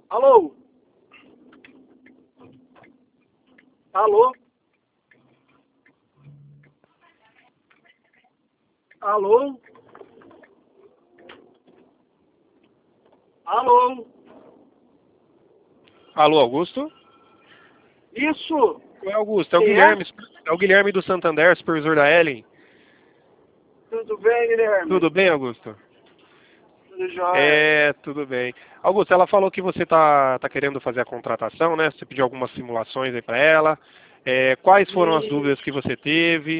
Alô? Alô? Alô? Alô? Alô, Augusto? Isso? Oi, Augusto, é o Quem é? Guilherme. É o Guilherme do Santander, supervisor da Ellen. Tudo bem, Guilherme? Tudo bem, Augusto? Tudo jóia. Tudo bem. Augusto, ela falou que você tá querendo fazer a contratação, né? Você pediu algumas simulações aí para ela. Quais foram as E, dúvidas que você teve?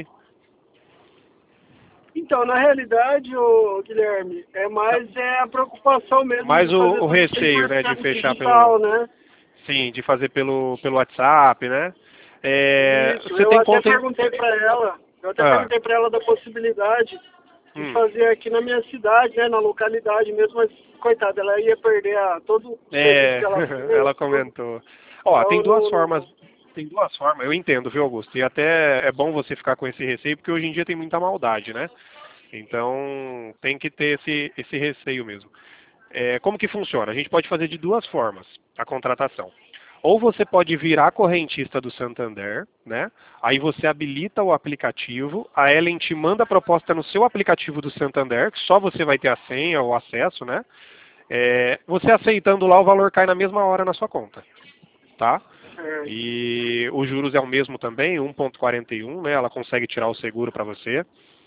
então, na realidade, Guilherme, é a preocupação mesmo Mais de fazer o tudo receio, né, de 100% fechar pelo, digital, né? sim, de fazer pelo WhatsApp, né? Isso, Você tem conta em... eu até Ah, perguntei para ela da possibilidade de hum. fazer aqui na minha cidade, né, na localidade mesmo, mas coitada, ela ia perder todo o serviço É, que ela fez, ela tudo. comentou. Ó, Então, tem duas formas, eu entendo, viu, Augusto? E até é bom você ficar com esse receio, porque hoje em dia tem muita maldade, né? Então, tem que ter esse receio mesmo. Como que funciona? A gente pode fazer de duas formas a contratação. Ou você pode virar correntista do Santander, né? Aí você habilita o aplicativo, a Ellen te manda a proposta no seu aplicativo do Santander, que só você vai ter a senha ou acesso, né? Você aceitando lá, o valor cai na mesma hora na sua conta, tá? é, E os juros é o mesmo também, 1,41, né? Ela consegue tirar o seguro para você.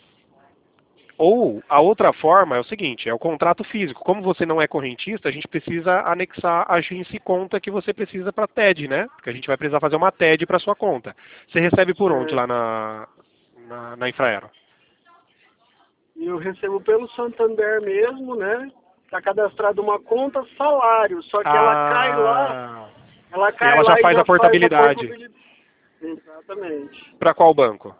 Ou a outra forma é o seguinte, é o contrato físico. Como você não é correntista, a gente precisa anexar a agência e conta que você precisa para a TED, né? Porque a gente vai precisar fazer uma TED para sua conta. Você recebe por onde é, lá na Infraero? e eu recebo pelo Santander mesmo, né? Tá cadastrado uma conta salário, só que Ah, ela e cai ela já lá e faz a já faz a portabilidade. portabilidade. Exatamente. Para qual banco?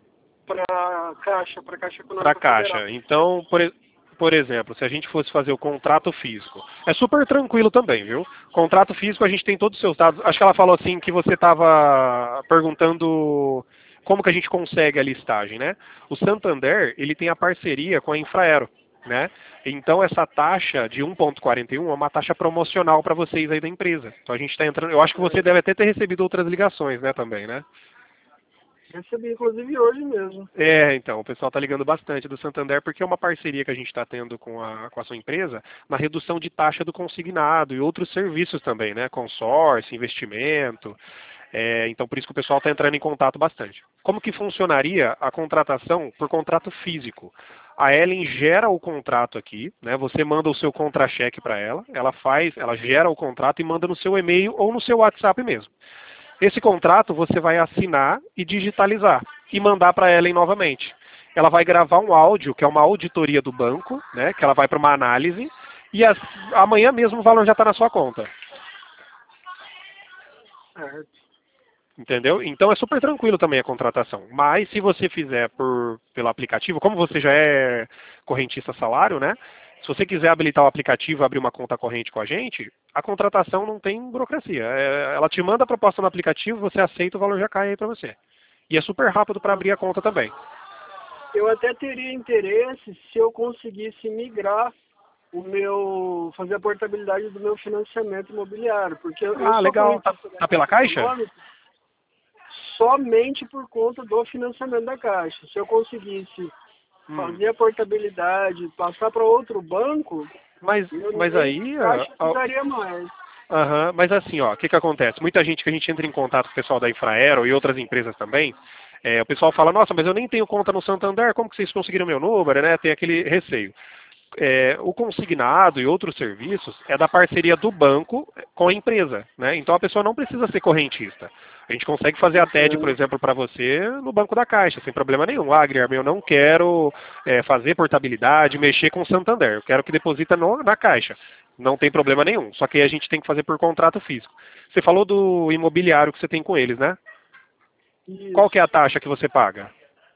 Para Caixa Para Econômica Federal. Caixa. Então, por exemplo, se a gente fosse fazer o contrato físico, é super tranquilo também, viu? Contrato físico, a gente tem todos os seus dados. Acho que ela falou assim que você estava perguntando como que a gente consegue a listagem, né? O Santander, ele tem a parceria com a Infraero, né? Então essa taxa de 1,41 é uma taxa promocional para vocês aí da empresa. Então a gente está entrando. Eu acho que você deve até ter recebido outras ligações, né, também, né? Recebi, inclusive, hoje mesmo. Então, o pessoal está ligando bastante do Santander porque é uma parceria que a gente está tendo com a sua empresa na redução de taxa do consignado e outros serviços também, né? Consórcio, investimento. Então, por isso que o pessoal está entrando em contato bastante. Como que funcionaria a contratação por contrato físico? A Ellen gera o contrato aqui, né? Você manda o seu contra-cheque para ela, ela gera o contrato e manda no seu e-mail ou no seu WhatsApp mesmo. Esse contrato você vai assinar e digitalizar e mandar para ela novamente. Ela vai gravar um áudio, que é uma auditoria do banco, né, que ela vai para uma análise, e amanhã mesmo o valor já está na sua conta. Certo. Entendeu? Então é super tranquilo também a contratação. Mas se você fizer pelo aplicativo, como você já é correntista salário, né? Se você quiser habilitar o aplicativo e abrir uma conta corrente com a gente, a contratação não tem burocracia. Ela te manda a proposta no aplicativo, você aceita, o valor já cai aí para você. E é super rápido para abrir a conta também. Eu até teria interesse se eu conseguisse migrar fazer a portabilidade do meu financiamento imobiliário, porque eu Ah, sou legal. correntista da Tá pela Caixa Caixa? Econômica somente por conta do financiamento da Caixa. Se eu conseguisse Hum. fazer a portabilidade, passar para outro banco, Mas nem aí, Caixa precisaria mais. aham, mas assim, ó, o que que acontece? Muita gente que a gente entra em contato com o pessoal da Infraero e outras empresas também, o pessoal fala, nossa, mas eu nem tenho conta no Santander, como que vocês conseguiram meu número, né? Tem aquele receio. O consignado e outros serviços é da parceria do banco com a empresa, né? Então a pessoa não precisa ser correntista. A gente consegue fazer a TED, por Entendo. exemplo, para você no banco da Caixa, sem problema nenhum. Ah, Guilherme, eu não quero fazer portabilidade, mexer com o Santander. Eu quero que deposita na Caixa. Não tem problema nenhum. Só que aí a gente tem que fazer por contrato físico. Você falou do imobiliário que você tem com eles, né? Qual que é a Isso. taxa que você paga?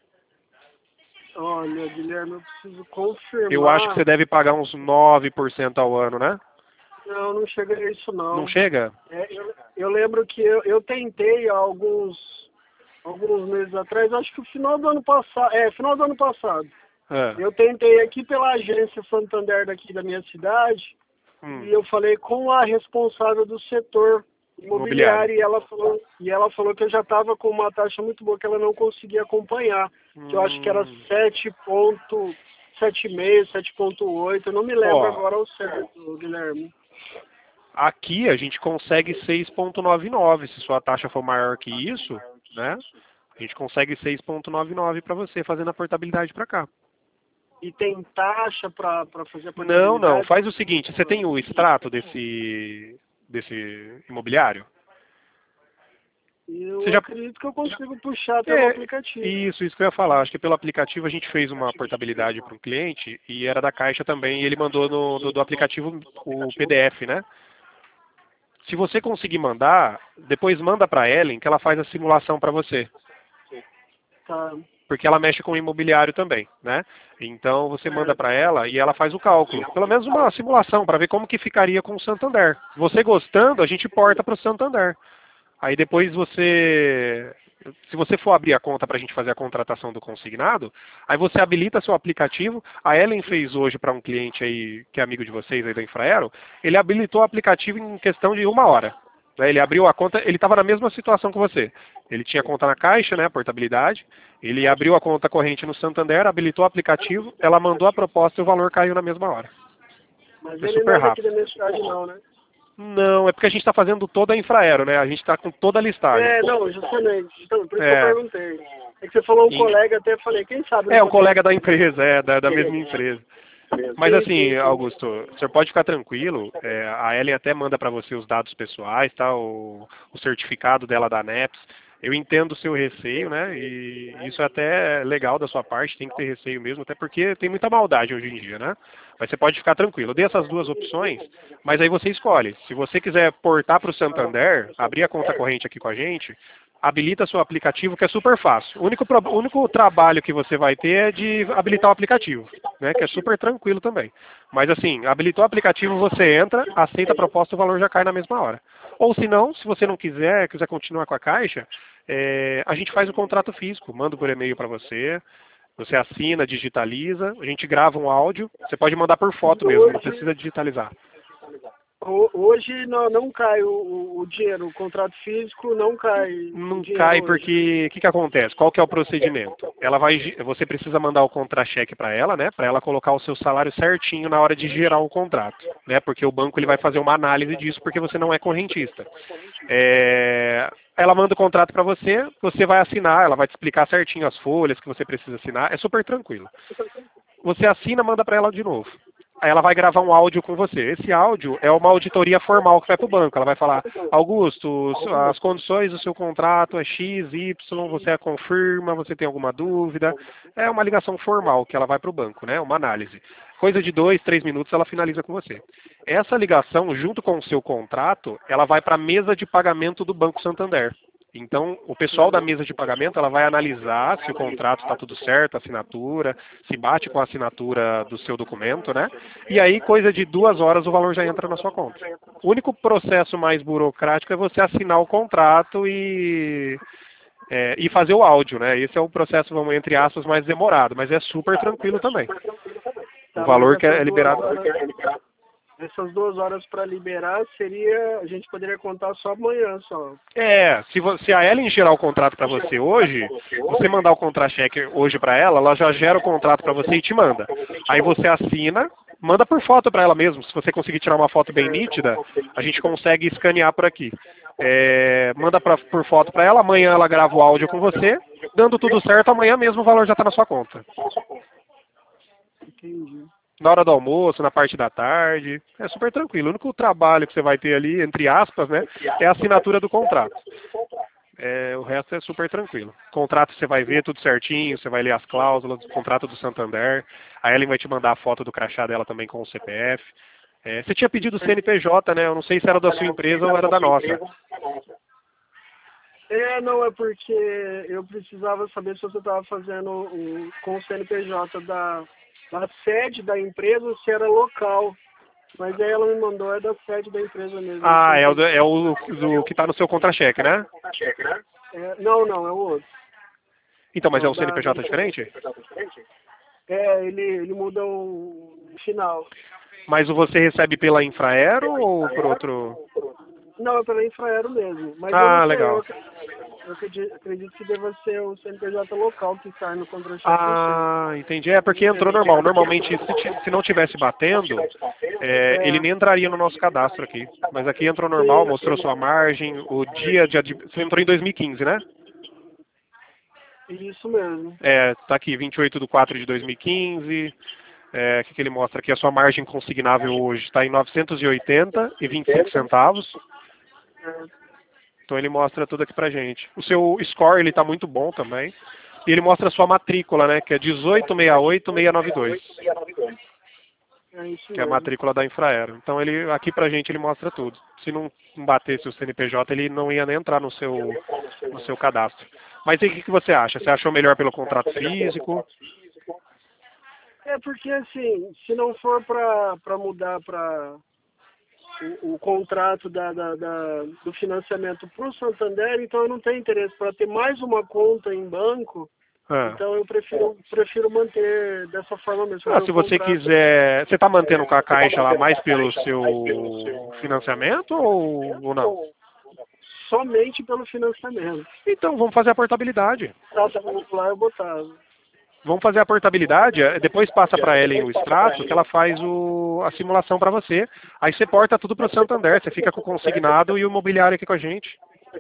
Olha, Guilherme, eu preciso Eu acho que você confirmar. deve pagar uns 9% ao ano, né? Não, não chega a isso Não não. chega? Eu lembro que eu tentei há alguns meses atrás, acho que o final do ano passado, final do ano passado. Ah. Eu tentei aqui pela agência Santander daqui da minha cidade, e eu falei com a responsável do setor imobiliário e ela falou que eu já estava com uma taxa muito boa que ela não conseguia acompanhar. Que eu acho que era 7,75, 7,8, eu não me lembro agora ao certo, Guilherme. Aqui a gente consegue 6,99, se sua taxa for maior que isso, né? A gente consegue 6,99 para você fazendo a portabilidade para cá. E tem taxa para fazer a portabilidade? Não. Faz o seguinte, você tem o extrato desse imobiliário? Eu acredito que eu consigo puxar pelo aplicativo. Isso que eu ia falar. Acho que pelo aplicativo a gente fez uma portabilidade para um cliente e era da Caixa também, e ele mandou do aplicativo o PDF, né? Se você conseguir mandar, depois manda para a Ellen que ela faz a simulação para você. Tá. Porque ela mexe com o imobiliário também, né? Então você manda para ela e ela faz o cálculo. Pelo menos uma simulação para ver como que ficaria com o Santander. Você gostando, a gente porta para o Santander. Aí depois se você for abrir a conta para a gente fazer a contratação do consignado, aí você habilita seu aplicativo. A Ellen fez hoje para um cliente aí, que é amigo de vocês aí da Infraero, ele habilitou o aplicativo em questão de 1 hora. Ele abriu a conta, ele estava na mesma situação que você. Ele tinha conta na Caixa, né, a portabilidade. Ele abriu a conta corrente no Santander, habilitou o aplicativo, ela mandou a proposta e o valor caiu na mesma hora. Mas ele não é daqui da minha cidade não, né? Não, é porque a gente está fazendo toda a Infraero, né? A gente está com toda a listagem. Não, justamente. Então, por isso que eu perguntei. É que você falou um colega, até falei, quem sabe... um colega da empresa, da mesma empresa. Mas assim, Augusto, o senhor pode ficar tranquilo, a Ellen até manda para você os dados pessoais, tá? O certificado dela da ANEPS. Eu entendo o seu receio, né? E isso é até legal da sua parte, tem que ter receio mesmo, até porque tem muita maldade hoje em dia, né? Mas você pode ficar tranquilo. Eu dei essas duas opções, mas aí você escolhe. Se você quiser portar para o Santander, abrir a conta corrente aqui com a gente, habilita seu aplicativo, que é super fácil. O único trabalho que você vai ter é de habilitar o aplicativo, né? Que é super tranquilo também. Mas assim, habilitou o aplicativo, você entra, aceita a proposta, o valor já cai na mesma hora. Ou se não, se você não quiser continuar com a Caixa, a gente faz o contrato físico, manda por e-mail para você, você assina, digitaliza, a gente grava um áudio, você pode mandar por foto mesmo, não precisa digitalizar. Hoje não cai o dinheiro, o contrato físico não cai. Não cai porque o que acontece? Qual que é o procedimento? Você precisa mandar o contra-cheque para ela, né? Para ela colocar o seu salário certinho na hora de gerar o contrato, né? Porque o banco ele vai fazer uma análise disso porque você não é correntista. Ela manda o contrato para você, você vai assinar, ela vai te explicar certinho as folhas que você precisa assinar, é super tranquilo. Você assina, manda para ela de novo. Aí ela vai gravar um áudio com você. Esse áudio é uma auditoria formal que vai para o banco. Ela vai falar, Augusto, as condições do seu contrato é X, Y, você a confirma, você tem alguma dúvida. É uma ligação formal que ela vai para o banco, né? Uma análise. Coisa de 2, 3 minutos ela finaliza com você. Essa ligação, junto com o seu contrato, ela vai para a mesa de pagamento do Banco Santander. Então, o pessoal da mesa de pagamento ela vai analisar se o contrato está tudo certo, a assinatura, se bate com a assinatura do seu documento, né? E aí, coisa de 2 horas, o valor já entra na sua conta. O único processo mais burocrático é você assinar o contrato e fazer o áudio, né? Esse é o processo, vamos entre aspas, mais demorado, mas é super tranquilo também. O valor que é liberado... Essas 2 horas para liberar a gente poderia contar só amanhã só. Se a Ellen gerar o contrato para você hoje, você mandar o contra-cheque hoje para ela já gera o contrato para você e te manda. Aí você assina, manda por foto para ela mesmo. Se você conseguir tirar uma foto bem nítida, a gente consegue escanear por aqui. Manda por foto para ela, amanhã ela grava o áudio com você. Dando tudo certo, amanhã mesmo o valor já está na sua conta. Entendi. Na hora do almoço, na parte da tarde, é super tranquilo. O único trabalho que você vai ter ali, entre aspas, né, é a assinatura do contrato. O resto é super tranquilo. Contrato você vai ver tudo certinho, você vai ler as cláusulas do contrato do Santander. A Ellen vai te mandar a foto do crachá dela também com o CPF. Você tinha pedido o CNPJ, né? Eu não sei se era da sua empresa ou era da nossa. Não, é porque eu precisava saber se você estava fazendo com o CNPJ da sede da empresa ou se era local. Mas aí ela me mandou, é da sede da empresa mesmo. É o que está no seu contra-cheque, né? Não, é o outro. Então, mas é um CNPJ diferente? Ele muda o final. Mas você recebe pela Infraero ou por outro? Não, é pela Infraero mesmo. Mas eu Ah, não sei, legal. eu acredito que deva ser o CNPJ local que sai no contra-cheque, não sei. Ah, entendi. É porque entrou normal. Normalmente, se não tivesse batendo, ele É, nem entraria no nosso cadastro aqui. Mas aqui entrou normal, sim, mostrou sua margem, o dia de... Você entrou em 2015, né? isso mesmo. Tá aqui, 28/4/2015. O que ele mostra aqui? A sua margem consignável hoje está em 980,25 centavos. É, Então ele mostra tudo aqui pra gente. O seu score ele está muito bom também. E ele mostra a sua matrícula, né? Que é 1868692, é isso que é a mesmo. matrícula da Infraero. Então ele aqui pra gente ele mostra tudo. Se não batesse o CNPJ, ele não ia nem entrar no seu cadastro. Mas aí o que você acha? Você achou melhor pelo contrato físico? É porque assim, se não for para mudar para o contrato do financiamento para o Santander, então eu não tenho interesse para ter mais uma conta em banco. Ah. Então eu prefiro manter dessa forma mesmo, fazer Se o você contrato quiser... Você está mantendo com a Caixa lá mais pelo seu financiamento ou não? somente pelo financiamento. Então vamos fazer a portabilidade. Tá, lá eu botava. Vamos fazer a portabilidade, depois passa para a Ellen o extrato, que ela faz a simulação para você. Aí você porta tudo para o Santander, você fica com o consignado e o imobiliário aqui com a gente.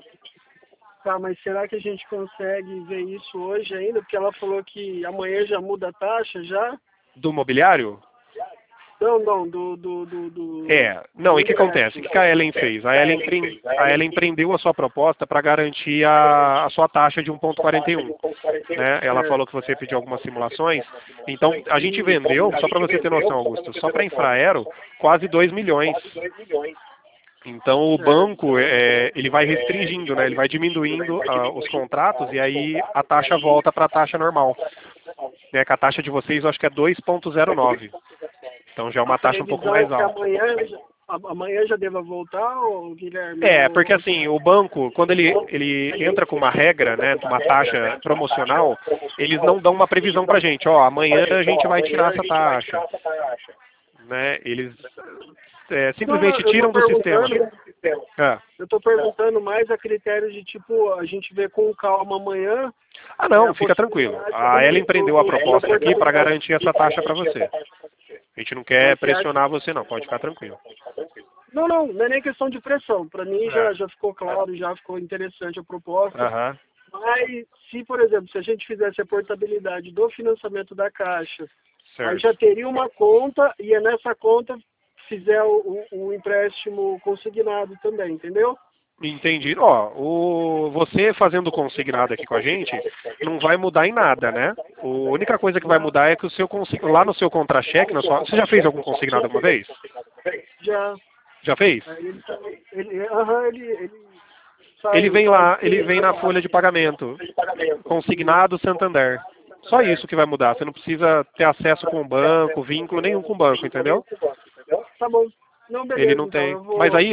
Tá, mas será que a gente consegue ver isso hoje ainda? Porque ela falou que amanhã já muda a taxa já? Do mobiliário? Não, Não, do e o que acontece? O empréstimo. que a Ellen fez? A Ellen prendeu a sua proposta para garantir a sua taxa de 1,41. Né? Ela falou que você pediu algumas simulações. Então, a gente vendeu, só para você ter noção, Augusto, só para Infraero, quase 2 milhões. Então o banco ele vai restringindo, né? Ele vai diminuindo os contratos e aí a taxa volta para a taxa normal. Né? Que a taxa de vocês eu acho que é 2,09. Então já é A uma taxa um pouco previsão é mais que alta. amanhã já deva voltar, ou Guilherme? Porque assim, o banco, quando ele entra com uma regra, né, uma taxa promocional, eles não dão uma previsão pra gente, ó, amanhã a gente vai tirar essa taxa. Né? Eles Não, simplesmente eu tiram do sistema. eu tô perguntando mais a critério de tipo, a gente vê com calma amanhã. Não, A fica tranquilo. possibilidade A Ellen prendeu a da proposta aqui para portabilidade. garantir essa taxa para você. A gente não quer Mas você acha... pressionar você não, pode ficar tranquilo. Não é nem questão de pressão. Para mim já ficou claro, já ficou interessante a proposta. Aham. Mas se, por exemplo, se a gente fizesse a portabilidade do financiamento da Caixa, aí Certo. já teria uma conta e é nessa conta fizer o empréstimo consignado também, entendeu? Entendi. Você fazendo consignado aqui com a gente, não vai mudar em nada, né? A única coisa que vai mudar é que lá no seu contra-cheque, você já fez algum consignado alguma vez? Já. Já fez? Aí ele Ele sai, vem sai lá, ele vem na folha de pagamento, consignado Santander. Só isso que vai mudar. Você não precisa ter acesso com o banco, vínculo nenhum com o banco, entendeu? Tá bom. Não, Ele beleza, não então tem. eu Mas vou. aí,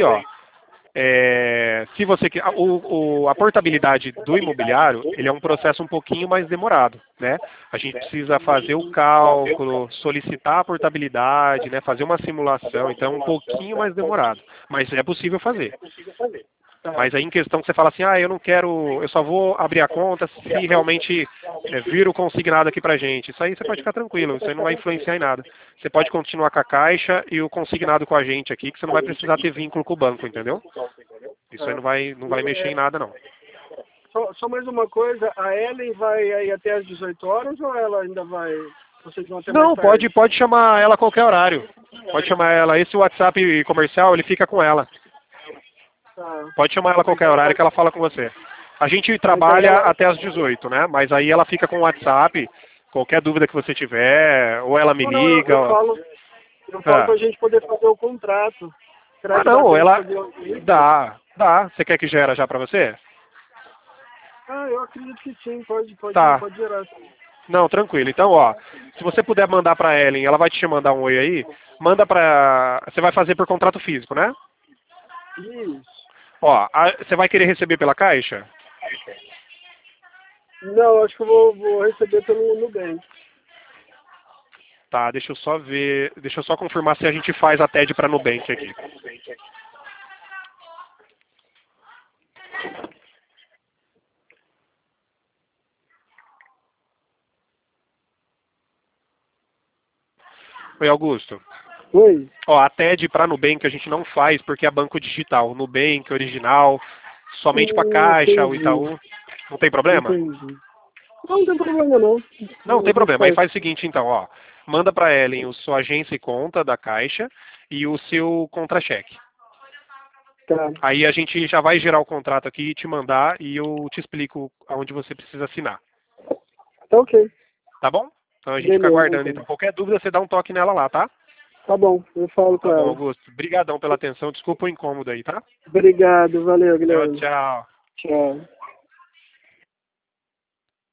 se você a portabilidade do imobiliário, ele é um processo um pouquinho mais demorado, né? A gente precisa fazer o cálculo, solicitar a portabilidade, né? Fazer uma simulação, então é um pouquinho mais demorado, mas é possível fazer. Mas aí em questão que você fala assim, eu não quero, eu só vou abrir a conta se realmente vir o consignado aqui pra gente. Isso aí você pode ficar tranquilo, isso aí não vai influenciar em nada. Você pode continuar com a Caixa e o consignado com a gente aqui, que você não vai precisar ter vínculo com o banco, entendeu? Isso aí não vai mexer em nada, não. Só mais uma coisa, a Ellen vai aí até às 18 horas ou ela ainda vai. Vocês vão até mais Não, tarde? pode chamar ela a qualquer horário. Pode chamar ela. Esse WhatsApp comercial, ele fica com ela. Tá. Pode chamar ela a qualquer horário que ela fala com você. A gente Mas aí trabalha ela. até às 18, né? Mas aí ela fica com o WhatsApp, qualquer dúvida que você tiver, ou ela me Não, liga. eu falo pra gente poder fazer o contrato. Será que dá Não, tempo de ela fazer o isso? dá. Você quer que gera já pra você? Eu acredito que sim, pode Tá. gerar. Não, tranquilo. Então, se você puder mandar pra Ellen, ela vai te mandar um oi aí, manda pra... Você vai fazer por contrato físico, né? Isso. Você vai querer receber pela Caixa? Não, acho que eu vou receber pelo Nubank. Tá, deixa eu só ver, deixa eu só confirmar se a gente faz a TED para Nubank aqui. Oi, Augusto. Oi. Ó, a TED para Nubank a gente não faz porque é banco digital. Nubank, original, somente para Caixa, o Entendi. Itaú. Não tem problema? Entendi. Não tem problema não. Não, tem A gente problema. Aí faz. faz o seguinte, então, ó. Manda para Ellen a sua agência e conta da Caixa e o seu contra-cheque. Tá. Aí a gente já vai gerar o contrato aqui e te mandar e eu te explico aonde você precisa assinar. Tá ok. Tá bom? Então a gente fica Beleza, aguardando. então. Então, qualquer dúvida, você dá um toque nela lá, tá? Tá bom, eu Então falo com tá bom, ela. Augusto. Obrigadão pela atenção. Desculpa o incômodo aí, tá? Obrigado, valeu, Tchau, Guilherme. tchau. Tchau.